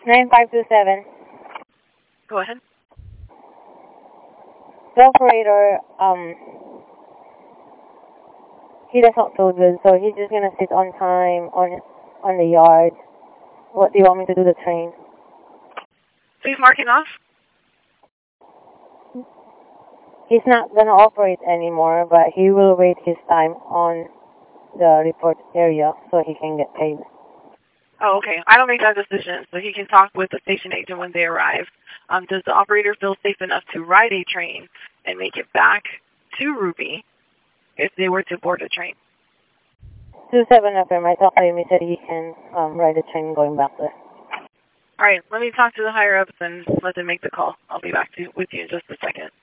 9527. Go ahead. The operator, he does not feel good, so he's just gonna sit on time on the yard. What do you want me to do the train? So he's marking off? He's not gonna operate anymore, but he will wait his time on the report area so he can get paid. Oh, okay. I don't make that decision, so he can talk with the station agent when they arrive. Does the operator feel safe enough to ride a train and make it back to Ruby if they were to board a train? 27 FM, I talked to him, he said he can ride the train going back there. All right, let me talk to the higher-ups and let them make the call. I'll be back with you in just a second.